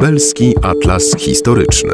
Lubelski Atlas Historyczny.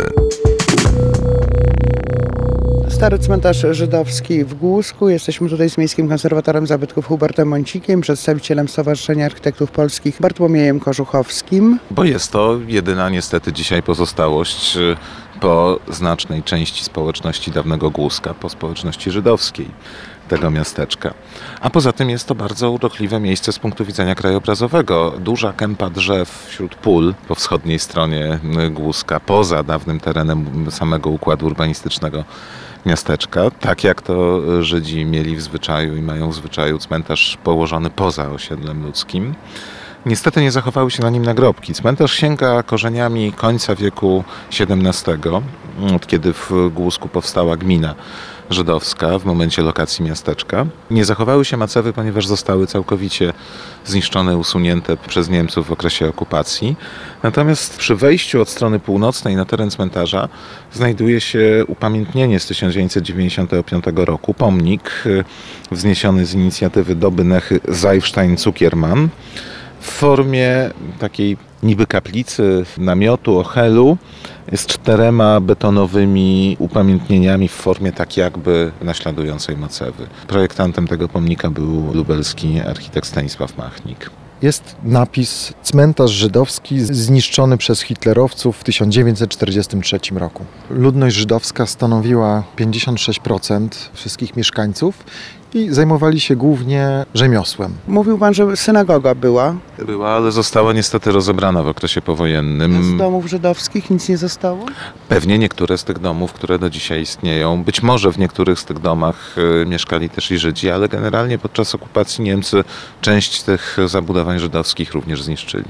Stary cmentarz żydowski w Głusku. Jesteśmy tutaj z Miejskim Konserwatorem Zabytków Hubertem Mącikiem, przedstawicielem Stowarzyszenia Architektów Polskich Bartłomiejem Korzuchowskim. Bo jest to jedyna niestety dzisiaj pozostałość po znacznej części społeczności dawnego Głuska, po społeczności żydowskiej tego miasteczka. A poza tym jest to bardzo urokliwe miejsce z punktu widzenia krajobrazowego. Duża kępa drzew wśród pól po wschodniej stronie Głuska, poza dawnym terenem samego układu urbanistycznego miasteczka. Tak jak to Żydzi mieli w zwyczaju i mają w zwyczaju cmentarz położony poza osiedlem ludzkim. Niestety nie zachowały się na nim nagrobki. Cmentarz sięga korzeniami końca wieku XVII, od kiedy w Głusku powstała gmina żydowska w momencie lokacji miasteczka. Nie zachowały się macewy, ponieważ zostały całkowicie zniszczone, usunięte przez Niemców w okresie okupacji. Natomiast przy wejściu od strony północnej na teren cmentarza znajduje się upamiętnienie z 1995 roku, pomnik wzniesiony z inicjatywy Doby Nechy Zajfstein-Cukierman w formie takiej niby kaplicy, namiotu, ochelu, z 4 betonowymi upamiętnieniami w formie tak jakby naśladującej macewy. Projektantem tego pomnika był lubelski architekt Stanisław Machnik. Jest napis cmentarz żydowski zniszczony przez hitlerowców w 1943 roku. Ludność żydowska stanowiła 56% wszystkich mieszkańców i zajmowali się głównie rzemiosłem. Mówił pan, że synagoga była. Była, ale została niestety rozebrana w okresie powojennym. Z domów żydowskich nic nie zostało? Pewnie niektóre z tych domów, które do dzisiaj istnieją. Być może w niektórych z tych domach mieszkali też i Żydzi, ale generalnie podczas okupacji Niemcy część tych zabudowań żydowskich również zniszczyli.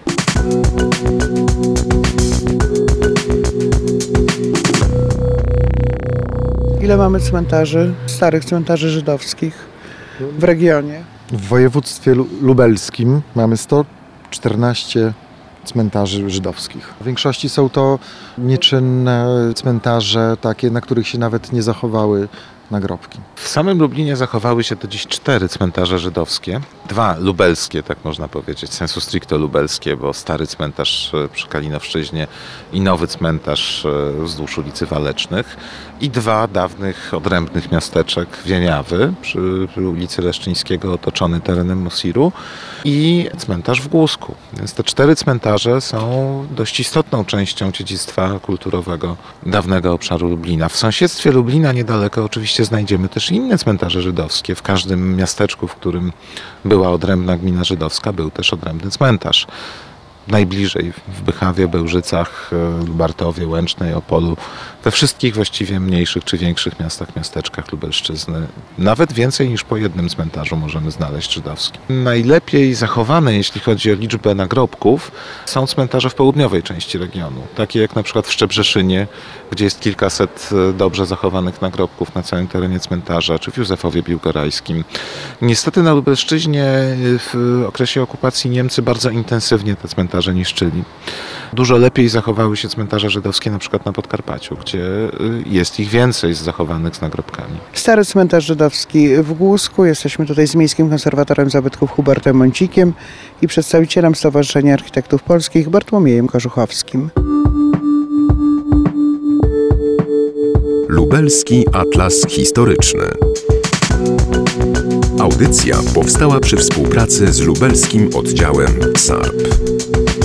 Ile mamy cmentarzy, starych cmentarzy żydowskich w regionie? W województwie lubelskim mamy 114 cmentarzy żydowskich. W większości są to nieczynne cmentarze, takie, na których się nawet nie zachowały nagrobki. W samym Lublinie zachowały się do dziś 4 cmentarze żydowskie. 2 lubelskie, tak można powiedzieć, sensu stricto lubelskie, bo stary cmentarz przy Kalinowszczyźnie i nowy cmentarz wzdłuż ulicy Walecznych. I 2 dawnych, odrębnych miasteczek, Wieniawy przy ulicy Leszczyńskiego, otoczony terenem Mosiru, i cmentarz w Głusku. Więc te 4 cmentarze są dość istotną częścią dziedzictwa kulturowego dawnego obszaru Lublina. W sąsiedztwie Lublina niedaleko oczywiście znajdziemy też inne cmentarze żydowskie. W każdym miasteczku, w którym była odrębna gmina żydowska, był też odrębny cmentarz. Najbliżej w Bychawie, Bełżycach, Lubartowie, Łęcznej, Opolu, we wszystkich właściwie mniejszych czy większych miastach, miasteczkach Lubelszczyzny. Nawet więcej niż po jednym cmentarzu możemy znaleźć żydowskim. Najlepiej zachowane, jeśli chodzi o liczbę nagrobków, są cmentarze w południowej części regionu. Takie jak na przykład w Szczebrzeszynie, gdzie jest kilkaset dobrze zachowanych nagrobków na całym terenie cmentarza, czy w Józefowie Biłgorajskim. Niestety na Lubelszczyźnie w okresie okupacji Niemcy bardzo intensywnie te cmentarze niszczyli. Dużo lepiej zachowały się cmentarze żydowskie na przykład na Podkarpaciu, gdzie jest ich więcej zachowanych z nagrobkami. Stary cmentarz żydowski w Głusku. Jesteśmy tutaj z Miejskim Konserwatorem Zabytków Hubertem Mącikiem i przedstawicielem Stowarzyszenia Architektów Polskich Bartłomiejem Korzuchowskim. Lubelski Atlas Historyczny. Audycja powstała przy współpracy z lubelskim oddziałem SARP.